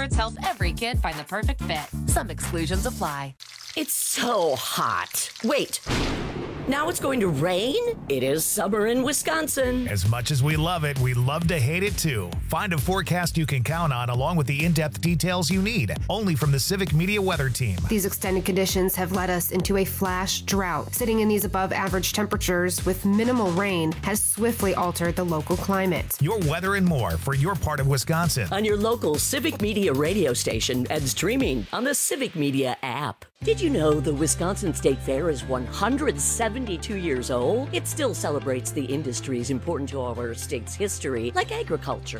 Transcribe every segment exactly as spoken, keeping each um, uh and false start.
experts help every kid find the perfect fit. Some exclusions apply. It's so hot. Wait. Now it's going to rain? It is summer in Wisconsin. As much as we love it, we love to hate it too. Find a forecast you can count on along with the in-depth details you need. Only from the Civic Media Weather Team. These extended conditions have led us into a flash drought. Sitting in these above average temperatures with minimal rain has swiftly altered the local climate. Your weather and more for your part of Wisconsin. On your local Civic Media radio station and streaming on the Civic Media app. Did you know the Wisconsin State Fair is one hundred seventy-two years old? It still celebrates the industries important to our state's history, like agriculture.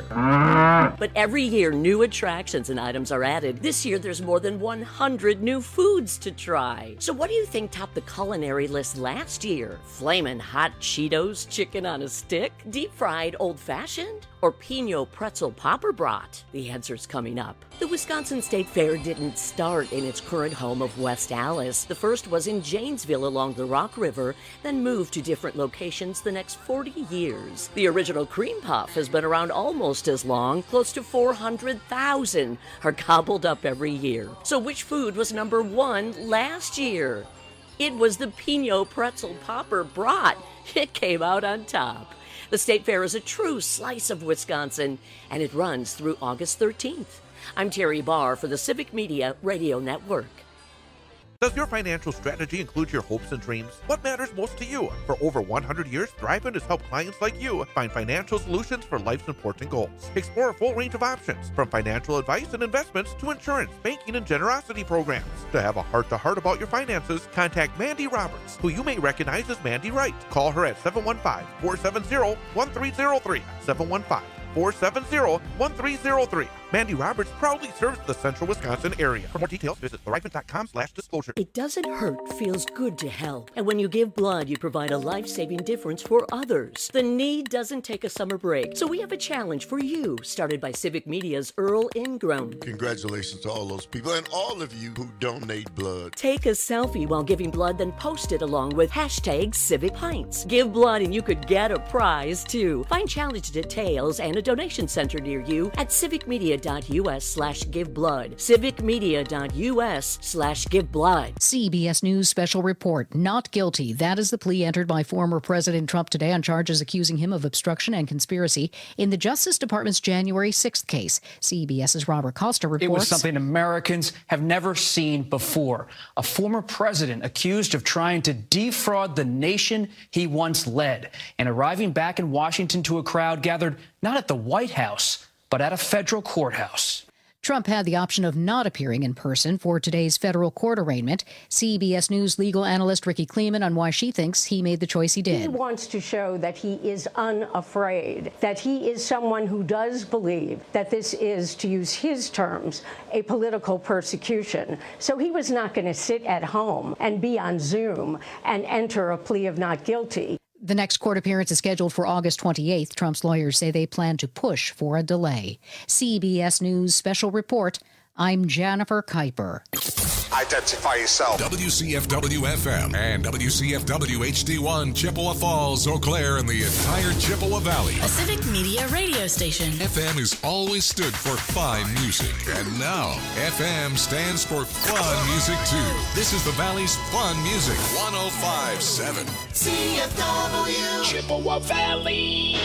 But every year, new attractions and items are added. This year, there's more than one hundred new foods to try. So what do you think topped the culinary list last year? Flamin' hot Cheetos chicken on a stick? Deep-fried old-fashioned? Or Pinot pretzel popper brat? The answer's coming up. The Wisconsin State Fair didn't start in its current home of West Allis. The first was in Janesville along the Rock River, then moved to different locations the next forty years. The original cream puff has been around almost as long. Close to four hundred thousand are gobbled up every year. So which food was number one last year? It was the Pinot pretzel popper brat. It came out on top. The State Fair is a true slice of Wisconsin, and it runs through August thirteenth. I'm Terry Barr for the Civic Media Radio Network. Does your financial strategy include your hopes and dreams? What matters most to you? For over one hundred years, Thrivent has helped clients like you find financial solutions for life's important goals. Explore a full range of options, from financial advice and investments to insurance, banking, and generosity programs. To have a heart-to-heart about your finances, contact Mandy Roberts, who you may recognize as Mandy Wright. Call her at seven one five, four seven zero, one three zero three, seven one five, four seven zero, one three zero three. Mandy Roberts proudly serves the central Wisconsin area. For more details, visit thrivent.com slash disclosure. It doesn't hurt, feels good to help. And when you give blood, you provide a life-saving difference for others. The need doesn't take a summer break. So we have a challenge for you, started by Civic Media's Earl Ingram. Congratulations to all those people and all of you who donate blood. Take a selfie while giving blood, then post it along with hashtag Civic Pints. Give blood and you could get a prize, too. Find challenge details and a donation center near you at civicmedia.us slash give blood. civicmedia.us slash give blood. C B S News special report. Not guilty. That is the plea entered by former President Trump today on charges accusing him of obstruction and conspiracy in the Justice Department's January sixth case. CBS's Robert Costa reports. It was something Americans have never seen before. A former president accused of trying to defraud the nation he once led and arriving back in Washington to a crowd gathered not at the White House, but at a federal courthouse. Trump had the option of not appearing in person for today's federal court arraignment. C B S News legal analyst Ricky Kleeman on why she thinks he made the choice he did. He wants to show that he is unafraid, that he is someone who does believe that this is, to use his terms, a political persecution. So he was not going to sit at home and be on Zoom and enter a plea of not guilty. The next court appearance is scheduled for August twenty-eighth. Trump's lawyers say they plan to push for a delay. C B S News special report. I'm Jennifer Kuiper. Identify yourself. W C F W F M and W C F W H D one, Chippewa Falls, Eau Claire, and the entire Chippewa Valley. A Civic Media radio station. F M has always stood for fine music. And now, F M stands for fun music, too. This is the Valley's fun music. one oh five point seven. C F W. Chippewa Valley.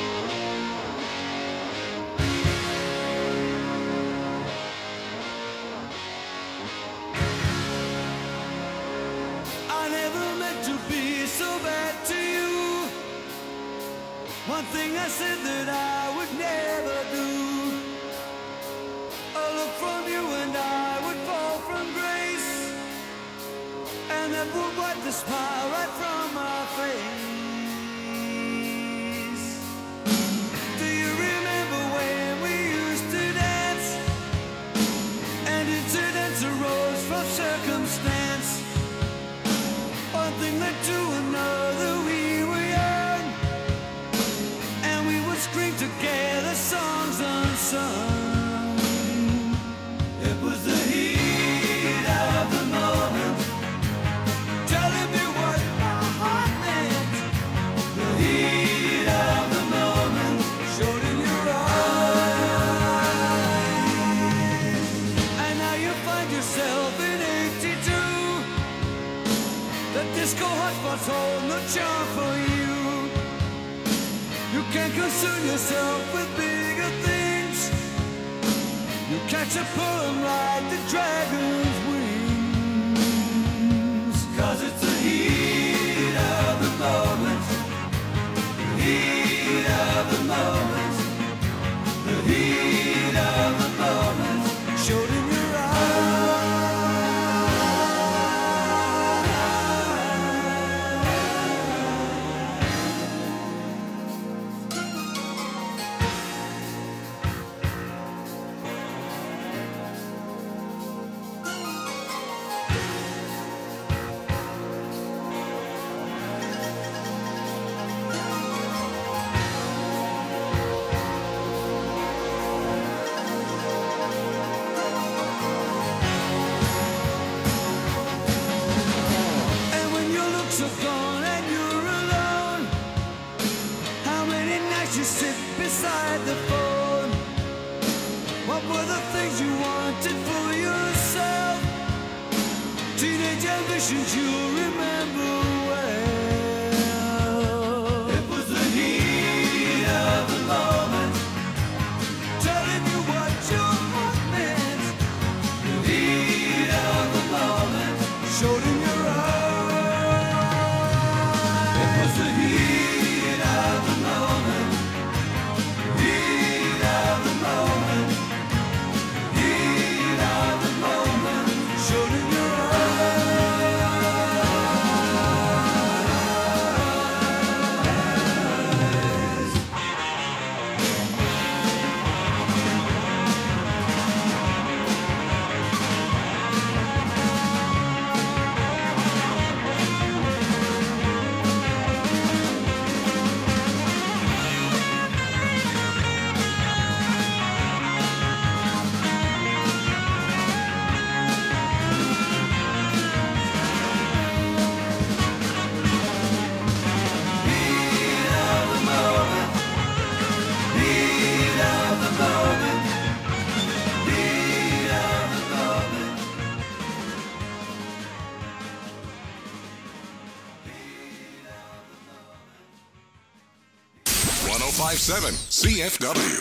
One thing I said that I would never do. A look from you and I would fall from grace, and that would wipe the smile right from my face. Do you remember when we used to dance, and incidents arose from circumstance? One thing led to another, we were young, and we would scream together songs unsung. It was the heat of the moment, telling me what my heart meant. yourself in eighty-two. The disco hotspots hold no charm for you. You can't concern yourself with bigger things. You catch a poem like the dragon's wings. Cause it's the heat of the moment. The heat of the moment. The heat of the moment. Showed in your beside the phone. What were the things you wanted for yourself? Teenage ambitions you remember well. It was the heat of the moment, telling you what your heart meant. The heat of the moment showed in your eyes. It was the heat of the moment. Heat of the moment, heat of the moment, showed in your one oh five point seven C F W.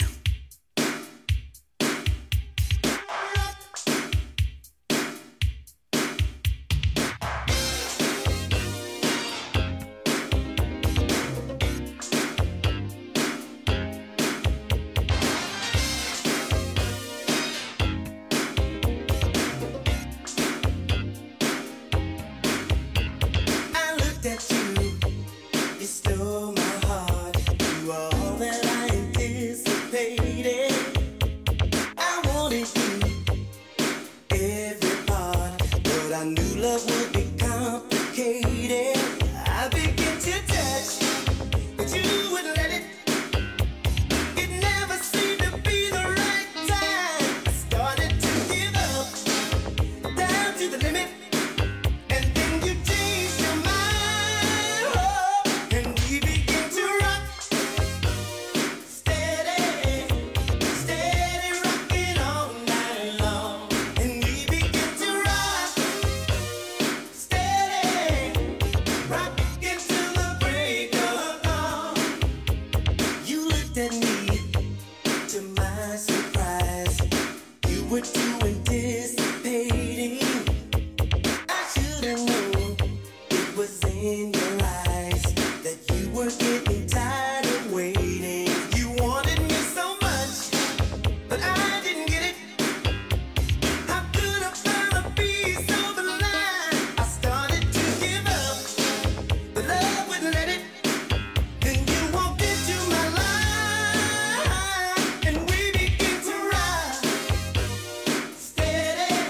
steady.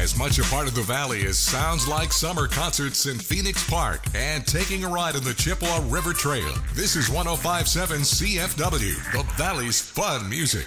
As much a part of the Valley as Sounds Like Summer concerts in Phoenix Park and taking a ride on the Chippewa River Trail. This is one oh five point seven C F W, the Valley's fun music.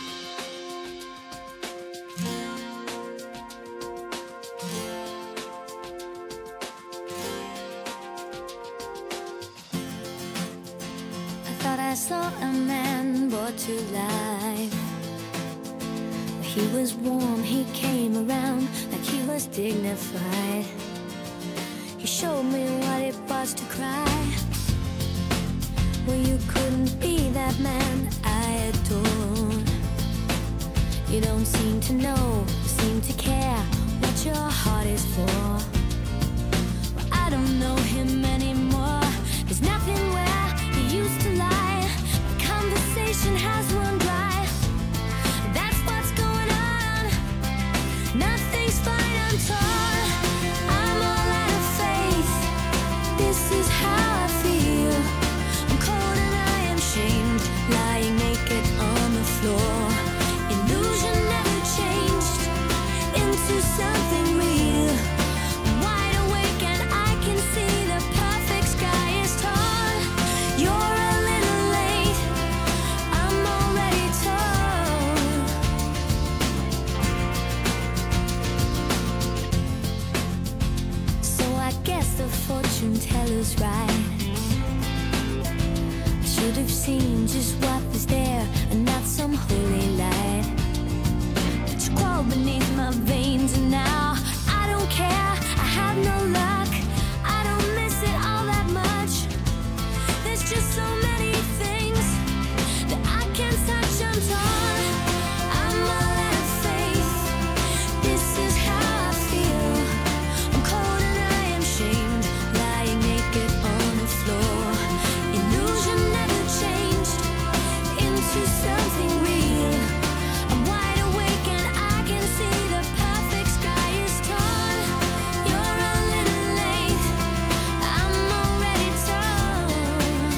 I thought I saw a man brought to life. He was warm, he came around like he was dignified. He showed me what it was to cry. Well, you couldn't be that man I adored. You don't seem to know, seem to care what your heart is for. Well, I don't know him anymore. There's nothing where he used to lie. My conversation has run dry. That's what's going on. Nothing's fine, I'm torn. I'm all out of faith. This is how I feel. I'm cold and I am shamed, lying naked on the floor. Illusion never changed into something real. I'm wide awake and I can see the perfect sky is torn. You're a little late, I'm already torn. So I guess the fortune teller's right. I should have seen just what was there and not some holy light. But you crawled beneath my veins and now I don't care, I have no luck. I don't miss it all that much. There's just so many things that I can't touch, I'm torn. I'm all out of faith. This is how I feel. I'm cold and I am shamed, lying naked on the floor. Illusion never changed into something real. I'm wide awake and I can see the perfect sky is torn. You're a little late, I'm already torn.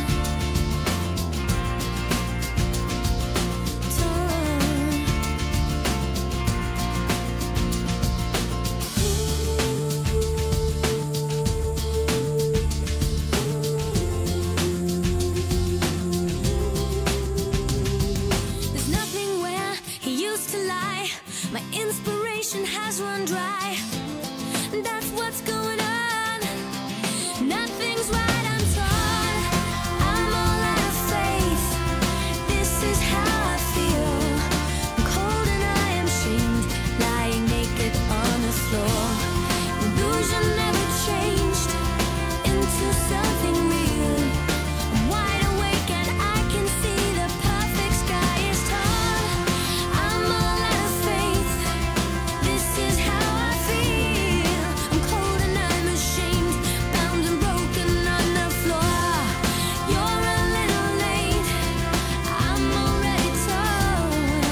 There's nothing where he used to lie. My inspiration has run dry. That's what's going on. Nothing's right, I'm torn. I'm all out of faith. This is how I feel. I'm cold and I am shamed, lying naked on the floor. Illusion never changed into something real. I'm wide awake and I can see the perfect sky is torn. I'm all out of faith. This is how I feel. I'm cold and I'm ashamed, bound and broken on the floor. You're a little late, I'm already torn.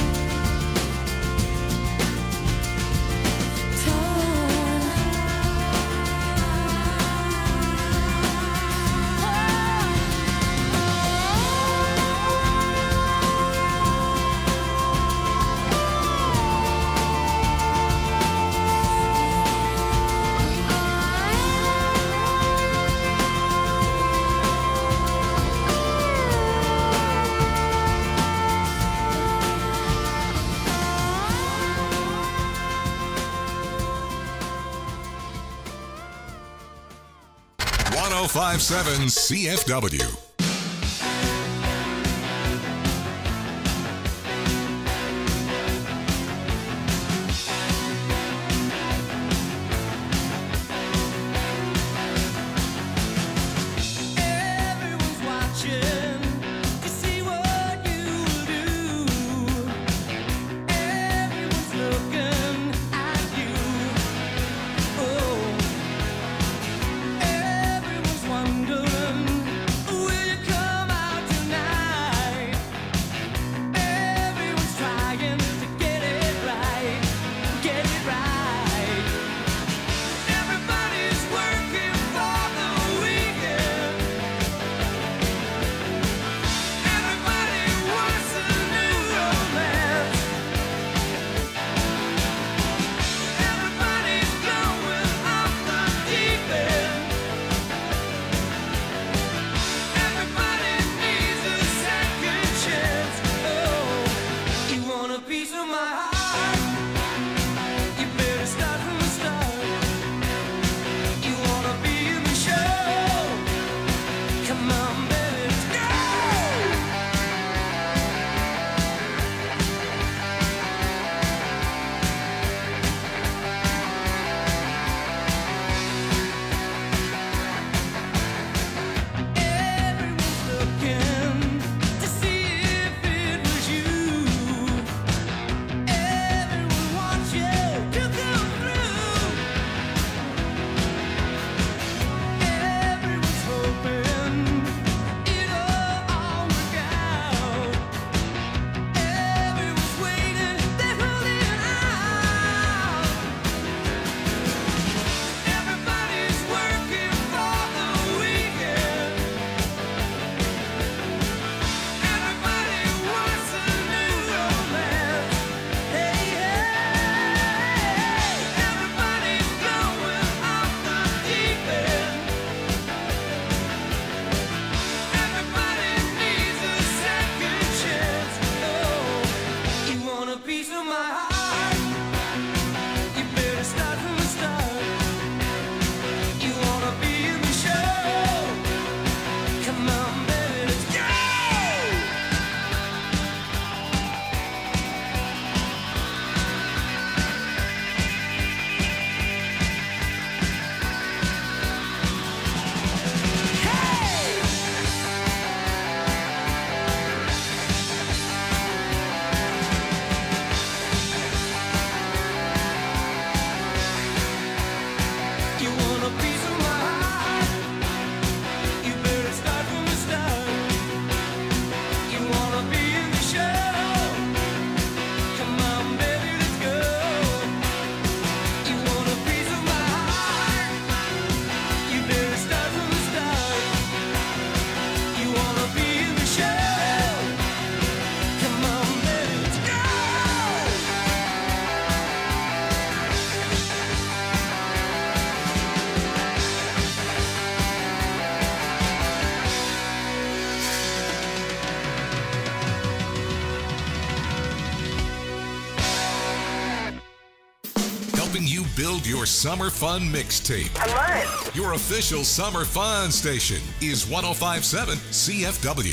one oh five point seven C F W. Everyone's watching to see what you do. Everyone's looking at you. Oh, everyone's wondering, will helping you build your summer fun mixtape. I love it. Your official summer fun station is one oh five point seven C F W.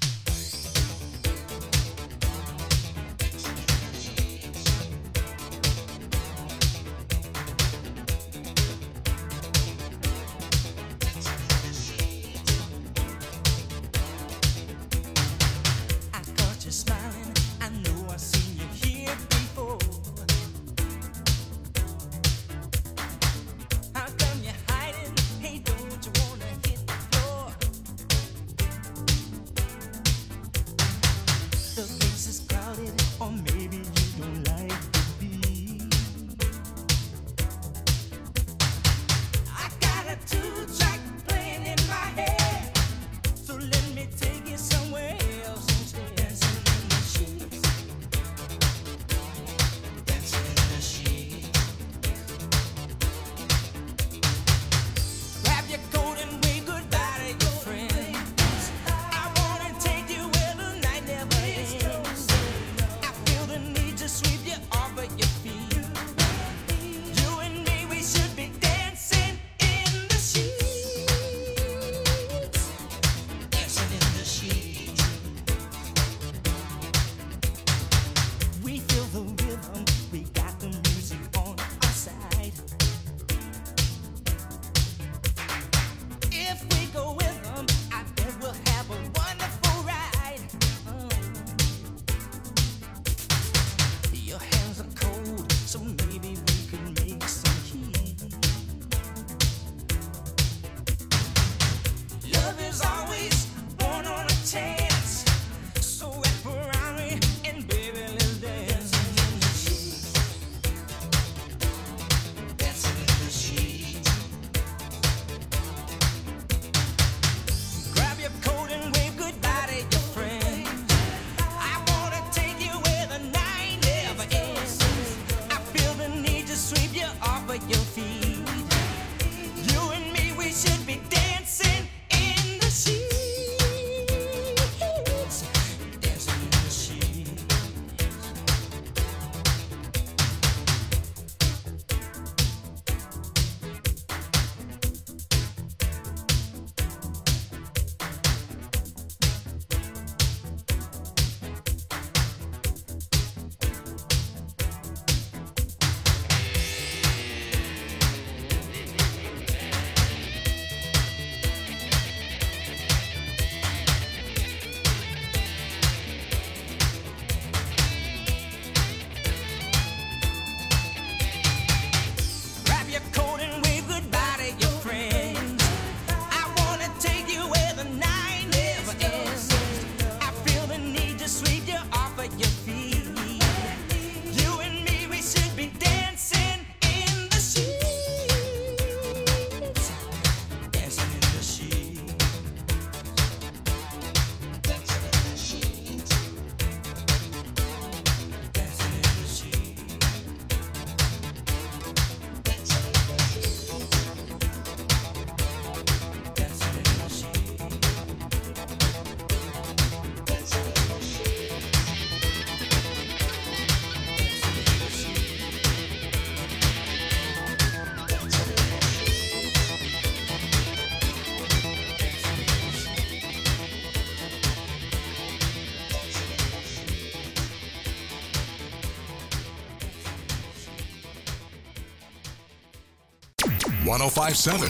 one oh five point seven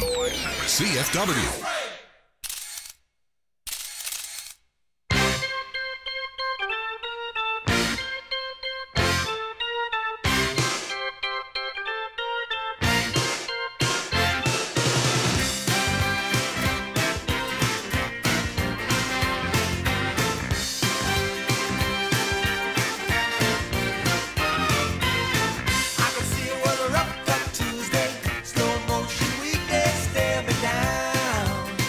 C F W. Tuesday, slow motion weekday, stare me down.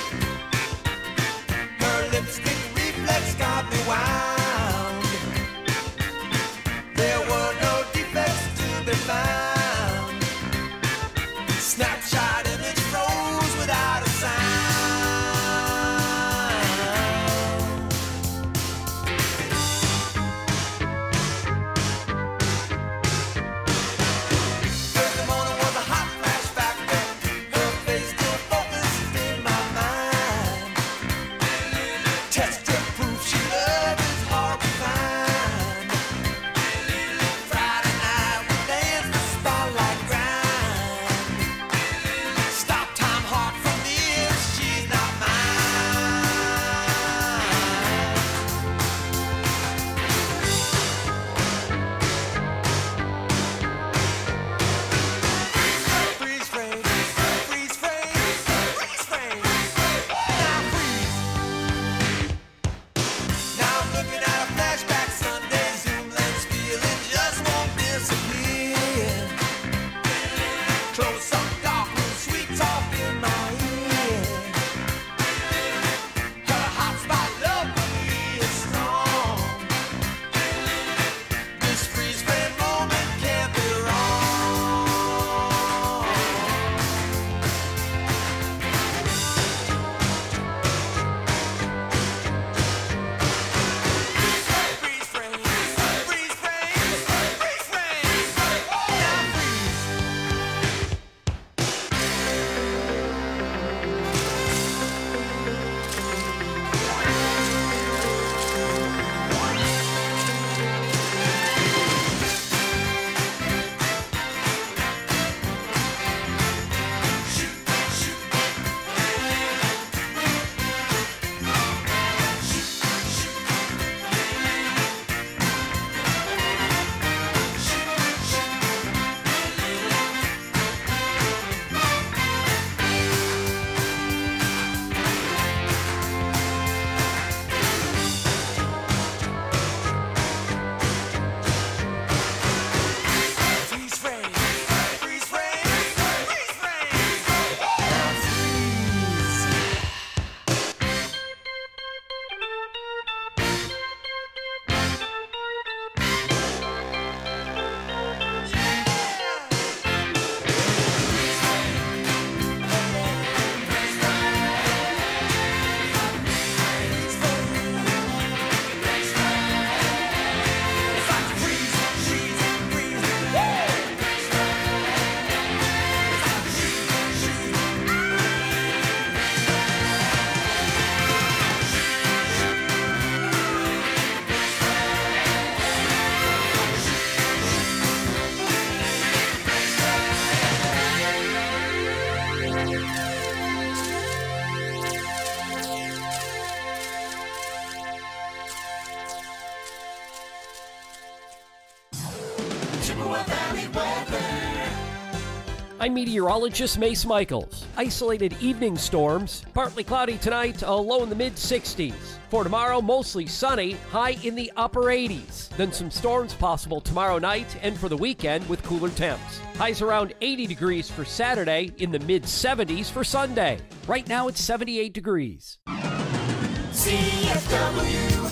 Chippewa Valley weather. I'm meteorologist Mace Michaels. Isolated evening storms, partly cloudy tonight, a low in the mid sixties. For tomorrow, mostly sunny, high in the upper eighties. Then some storms possible tomorrow night and for the weekend with cooler temps. Highs around eighty degrees for Saturday, in the mid seventies for Sunday. Right now it's seventy-eight degrees. C F W.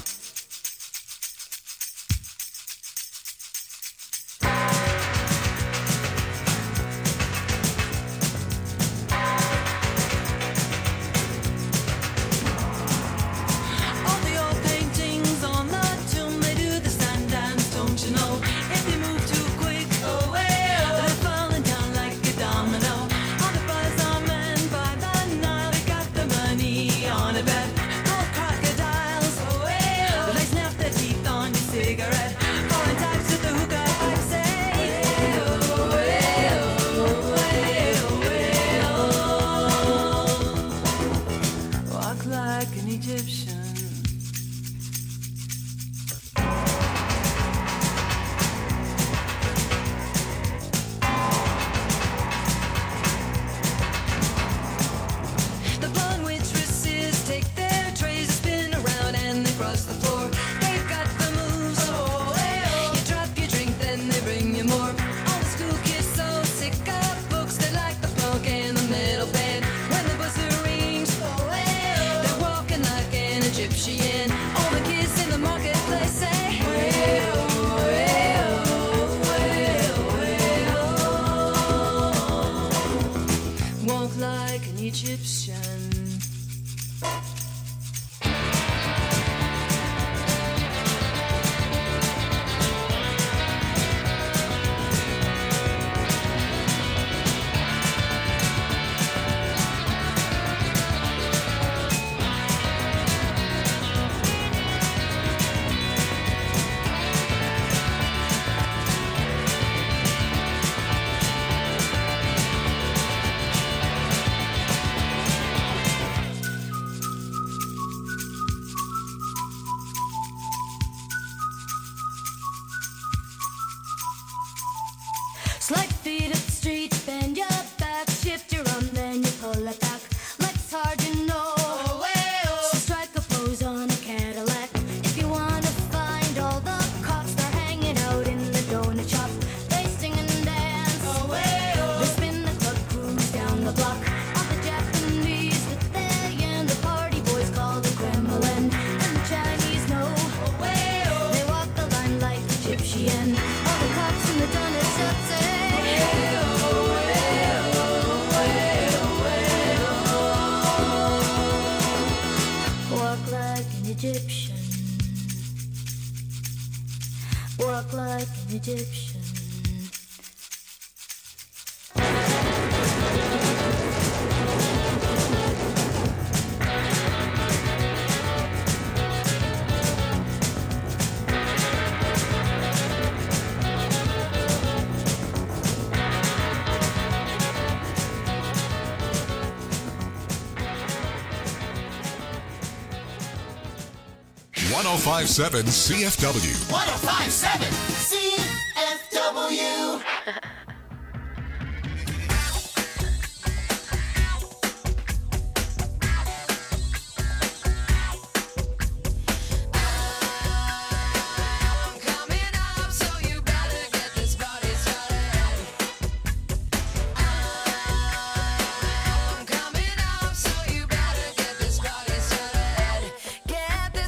one oh five point seven C F W. one oh five point seven C F W.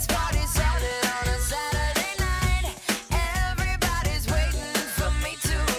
Saturday night, everybody's waiting for me to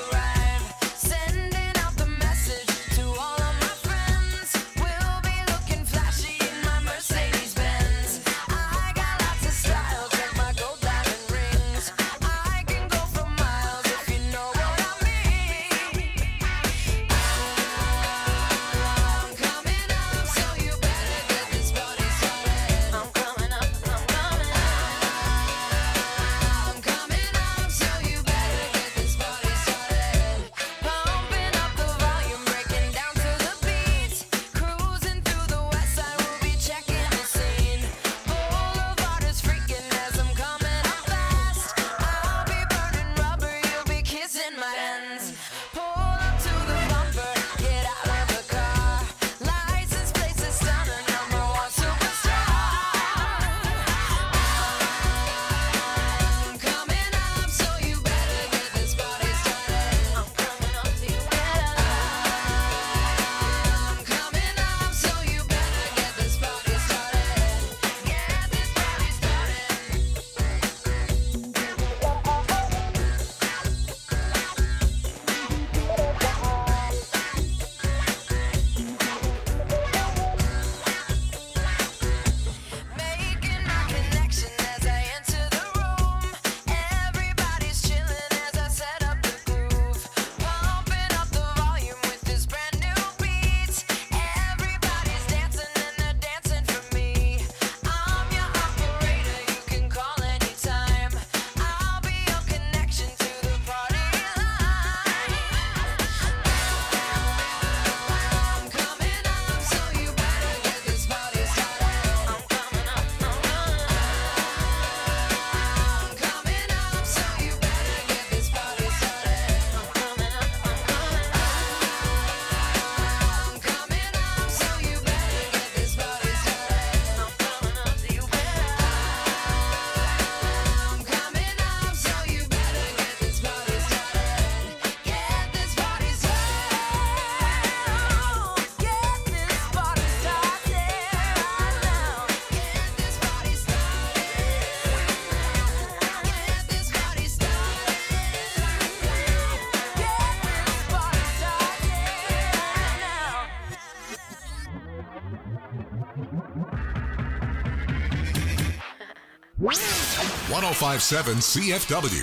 one oh five point seven C F W.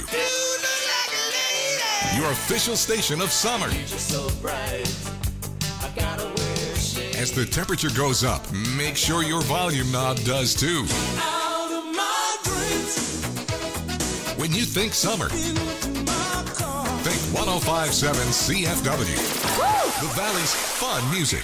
Your official station of summer. As the temperature goes up, make sure your volume knob does too. When you think summer, think one oh five point seven C F W. The Valley's fun music.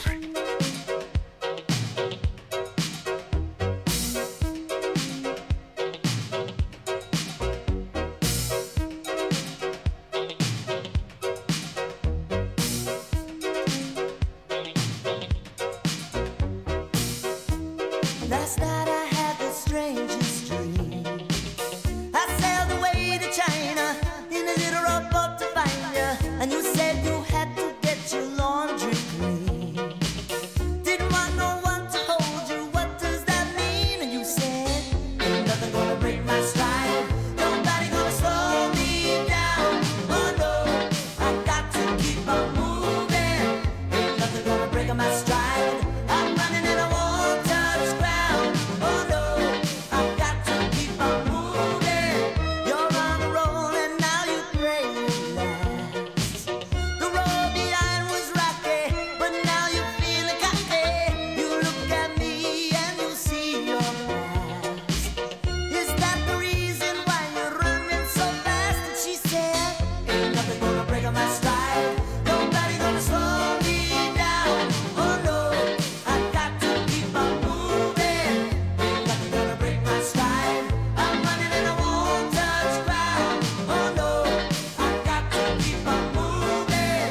Last night I had the strangest dream. I sailed away to China in a little rowboat to find you, and you said you had to get your laundry clean. Didn't want no one to hold you. What does that mean? And you said, ain't nothing gonna break my stride. Nobody gonna slow me down. Oh no, I got to keep on moving. Ain't nothing gonna break my stride. I'm running and I won't touch ground. Oh no, I've got to keep on moving. You're on a roll and now you pray it lasts. The road behind was rocky, but now you're feeling cocky. You look at me and you see your past. Is that the reason why you're running so fast? And she said, ain't nothing gonna break my stride. Nobody gonna slow me down. Oh no, I've got to keep on moving. Ain't nothing gonna break my stride. I'm running and I won't touch ground. Oh no, I've got to keep on moving.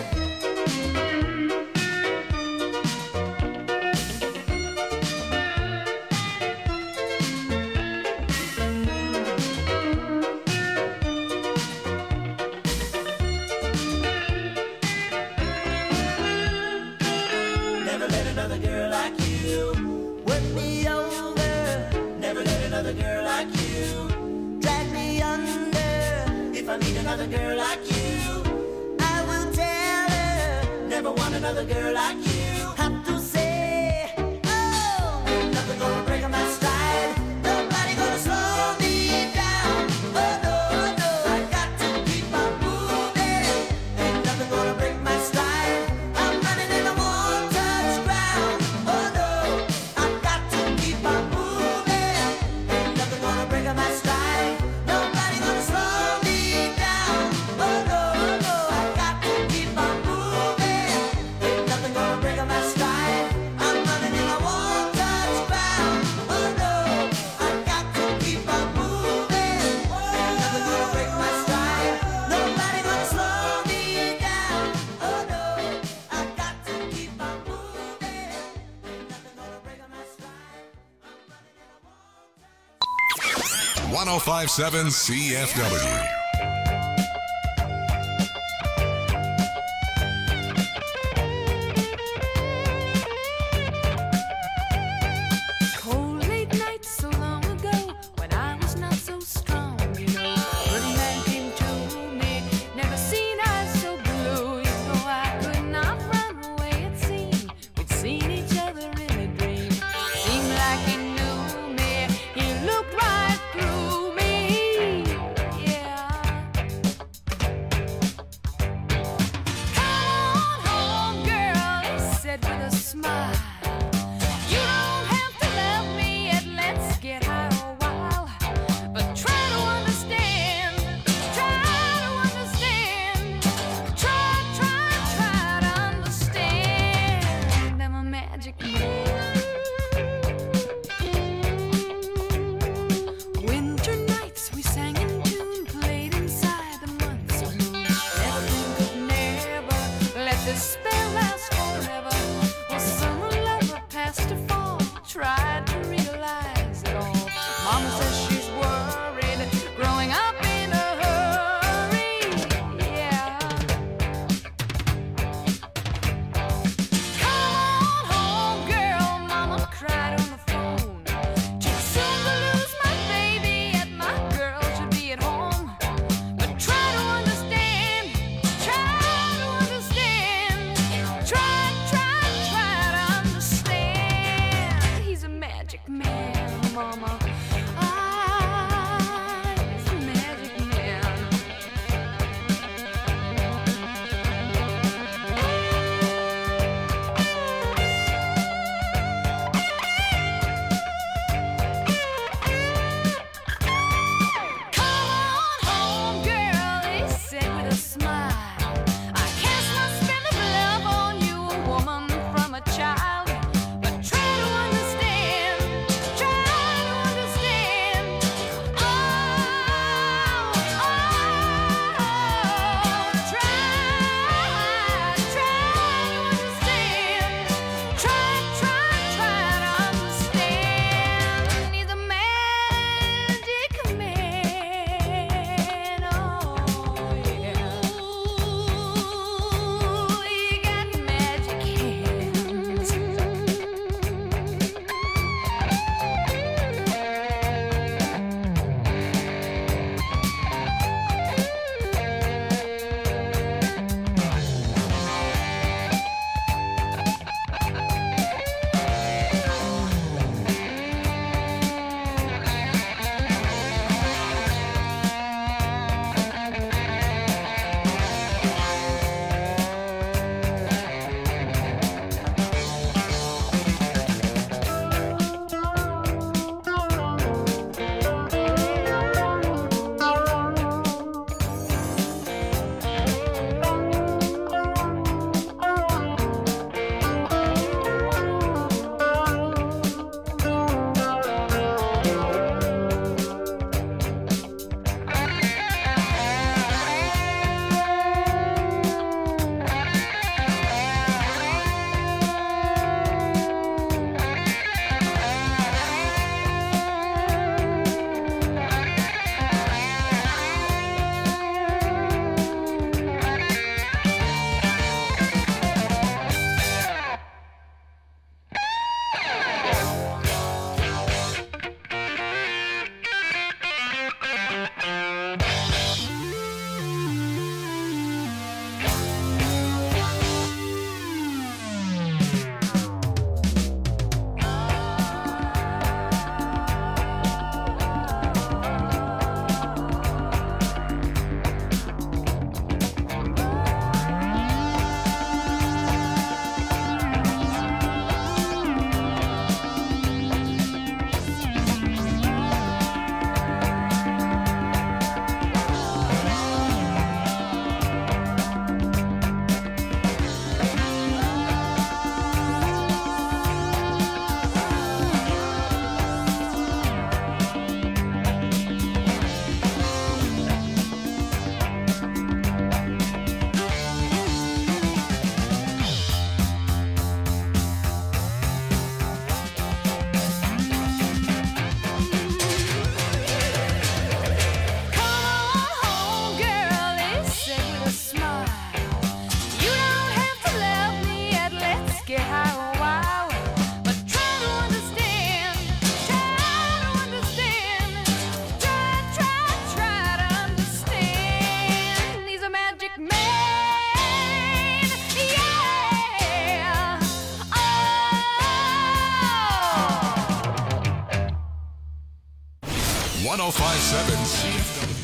Never let another girl like you work me over. Never let another girl like you drag me under. If I meet another girl like you, I will tell her. Never want another girl like you. Have to say, oh, ain't nothing gonna break my stride. Nobody gonna slow me down. Oh no, no, I got to keep on moving. Ain't nothing gonna break my stride. I'm running and I won't touch ground. Oh no, I've got to keep on moving. Ain't nothing gonna break my stride. Nobody gonna slow me down. Oh no, no, I got to keep on moving. Ain't nothing gonna break my stride. I'm running and I won't touch ground. Oh no, I've got to keep on moving. Ain't nothing gonna break my stride. Nobody gonna slow me down. Oh no, I've got to keep on moving. Ain't nothing gonna break my stride. one oh five point seven C F W. Cold late nights so long ago when I was not so strong, you know. Good man came to me, never seen eyes so blue. You know I could not run away, it seemed. We'd seen each other in a dream. Seemed like he knew me, he looked right through me. Yeah. oh five point seven C F W.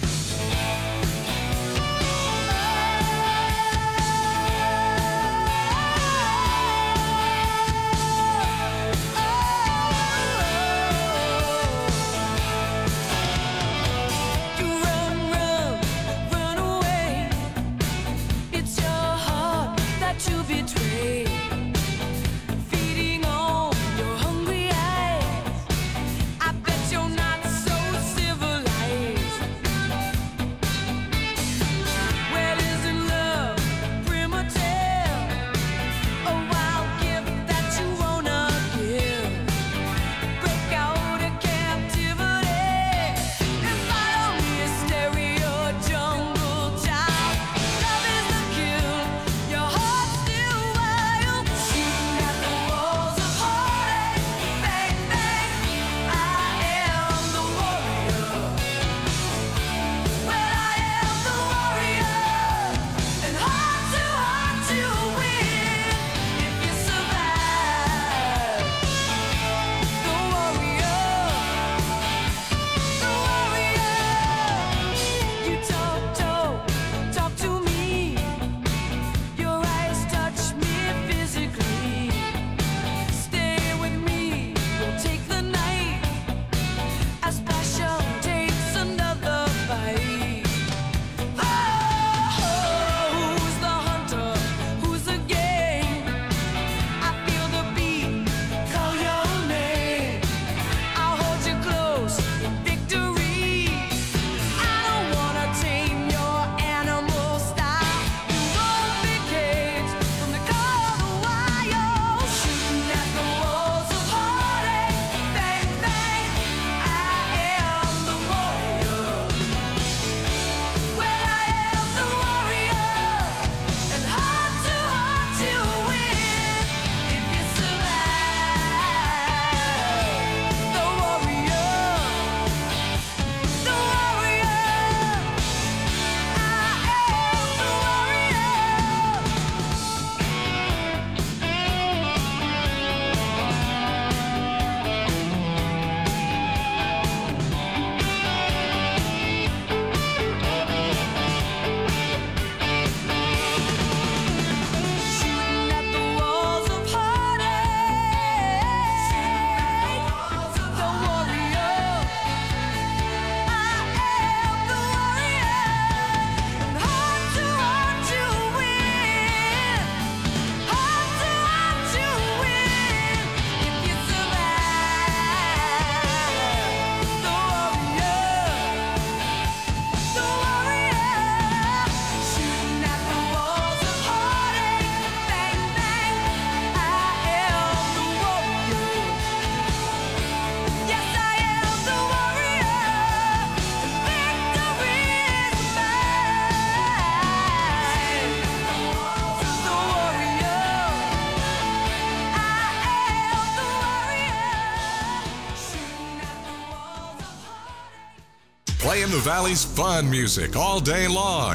Playing the Valley's fun music all day long.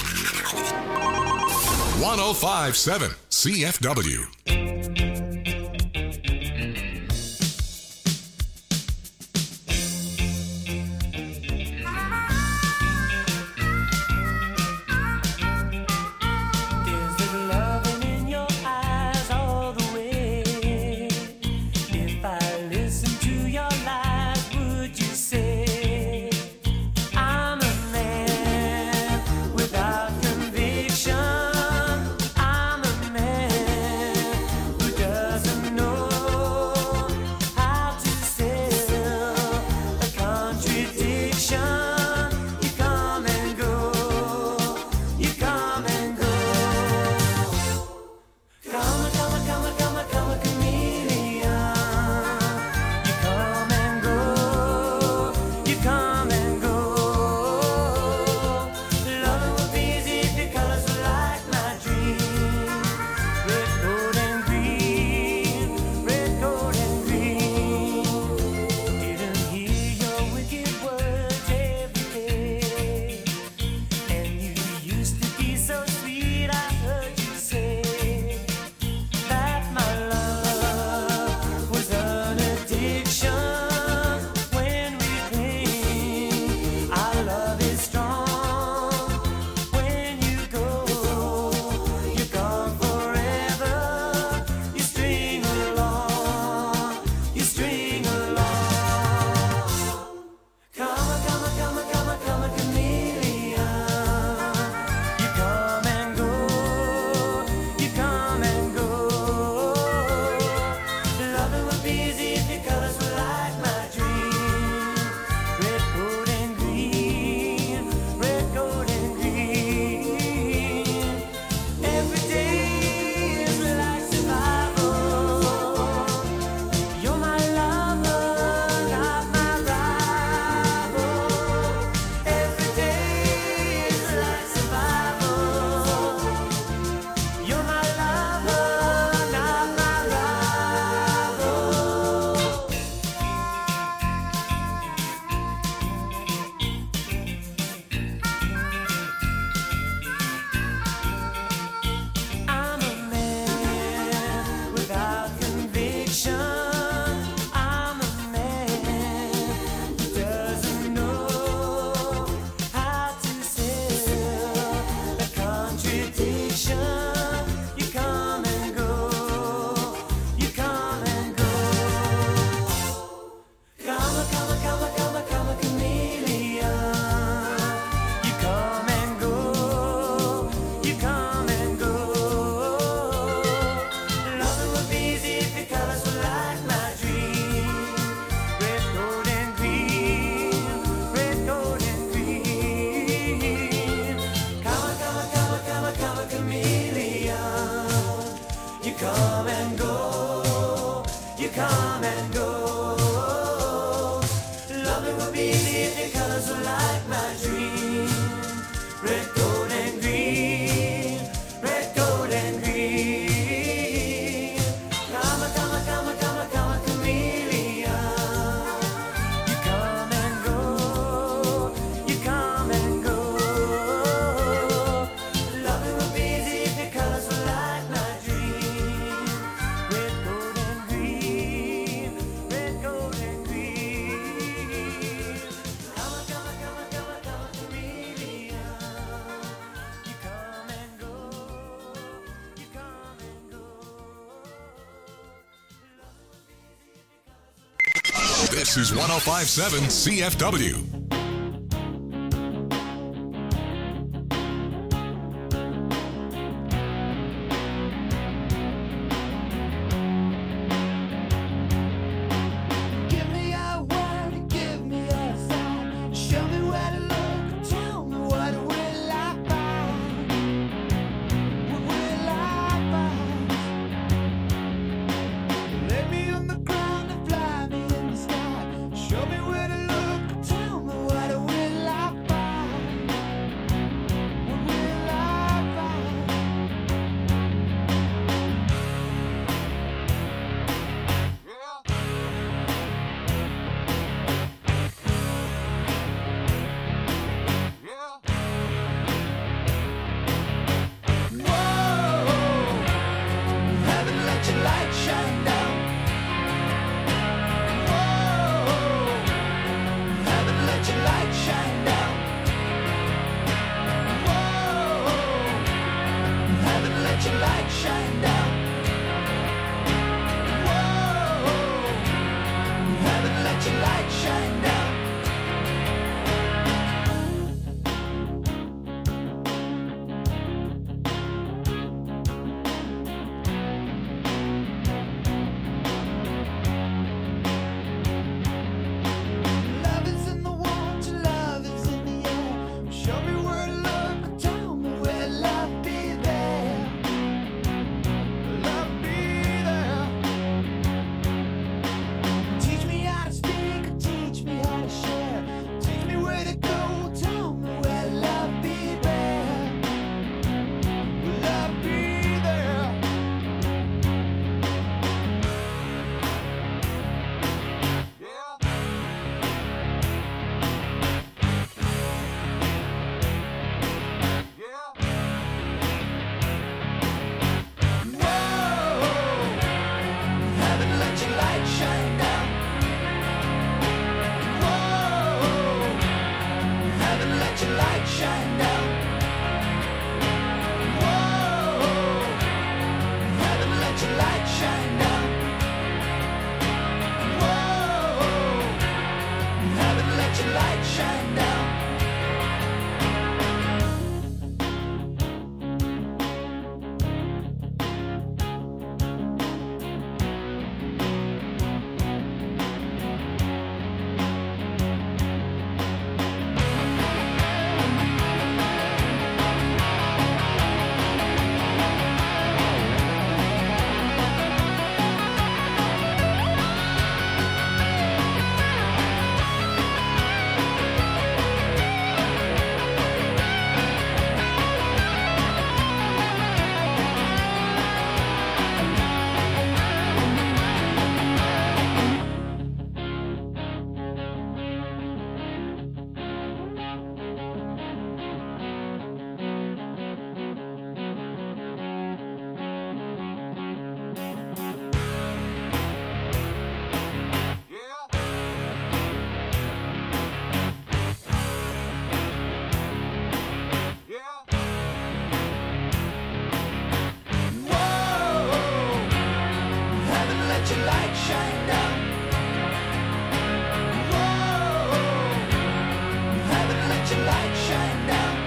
one oh five point seven C F W. Without conviction, I'm a man This is one oh five point seven C F W. Give me a word, give me a sign. Show me where to look, tell me what will I find? What will I find? Lay me on the ground and fly me in the sky. Show me where to look, tell me what will I find? What will I find? Heaven, let your light shine down. Whoa, heaven, let your light shine down. Whoa, heaven, let your light shine down. Whoa, heaven, let your light shine down. Love is in the water, love is in the air. Show me where to look, tell me where love be there. Love be there. Teach me how to speak, teach me how to share. Teach me where to go, tell me where love be there. Love be there. Whoa, heaven, let your light shine down. Whoa, heaven, let your light shine down. Whoa, heaven, let your light shine down. Whoa, heaven, let your light shine down. Whoa, heaven, let your light shine down. Whoa, heaven, let your light shine down.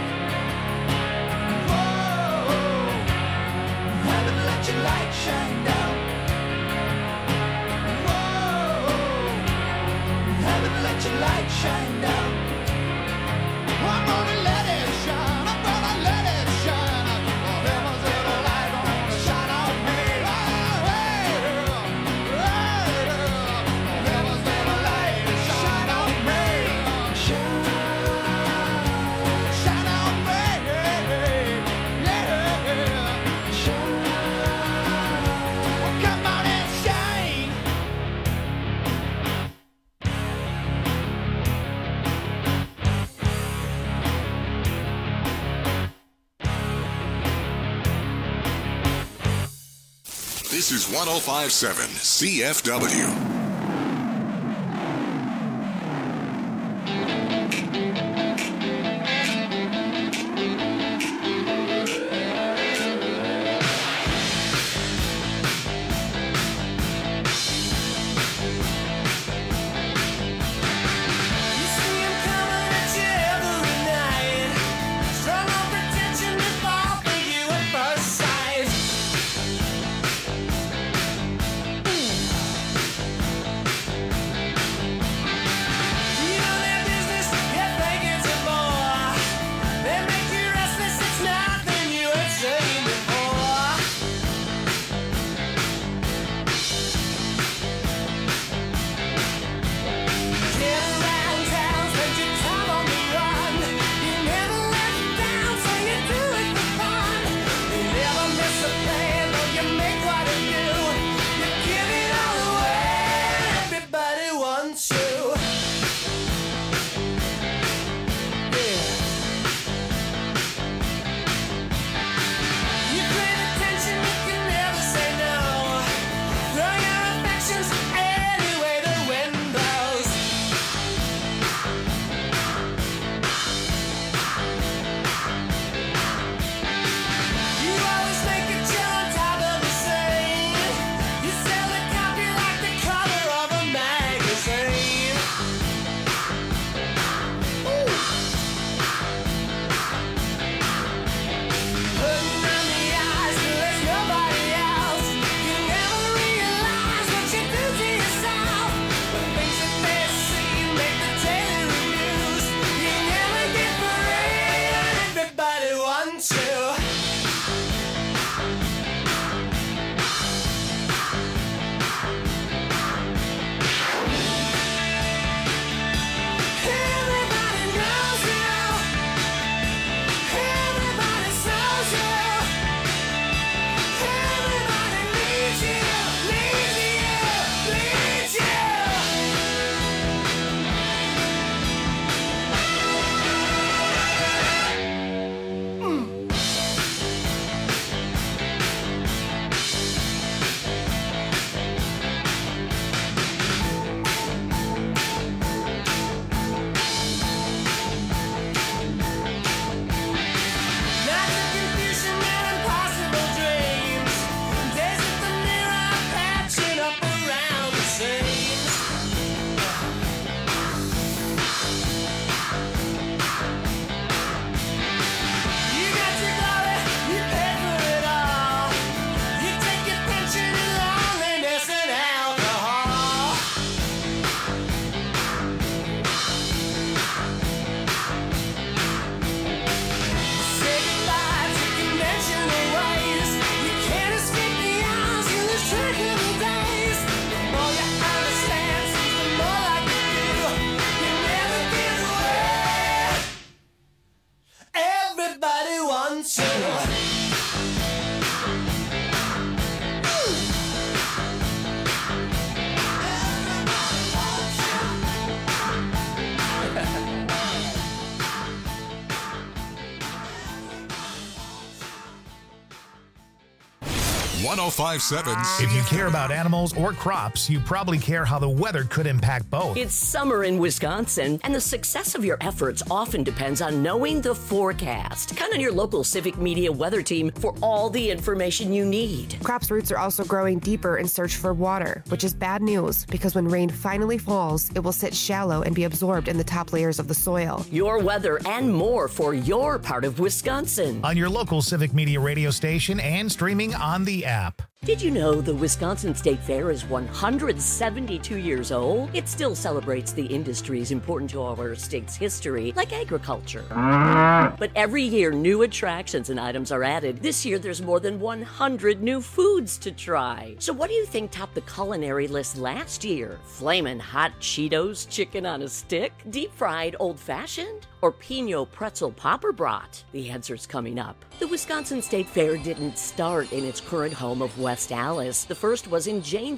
Whoa, heaven, let your light shine down. Whoa, heaven, let your light shine down. I'm gonna let it shine. I'm gonna let it shine. Oh, heaven's little light gonna shine on me. Oh, hey, hey, oh, heaven's little light shine on me. Shine, shine on me. Yeah, shine. Well, come on and shine. This is one oh five point seven C F W. want you. one oh five point seven. If you care about animals or crops, you probably care how the weather could impact both. It's summer in Wisconsin, and the success of your efforts often depends on knowing the forecast. Count on your local Civic Media weather team for all the information you need. Crops' roots are also growing deeper in search for water, which is bad news because when rain finally falls, it will sit shallow and be absorbed in the top layers of the soil. Your weather and more for your part of Wisconsin. On your local Civic Media radio station and streaming on the app. Did you know the Wisconsin State Fair is one hundred seventy-two years old? It still celebrates the industries important to our state's history, like agriculture. But every year, new attractions and items are added. This year, there's more than one hundred new foods to try. So what do you think topped the culinary list last year? Flamin' hot Cheetos chicken on a stick? Deep-fried old-fashioned? Or Pinot pretzel popper brat? The answer's coming up. The Wisconsin State Fair didn't start in its current home of West Allis. The first was in Janesville.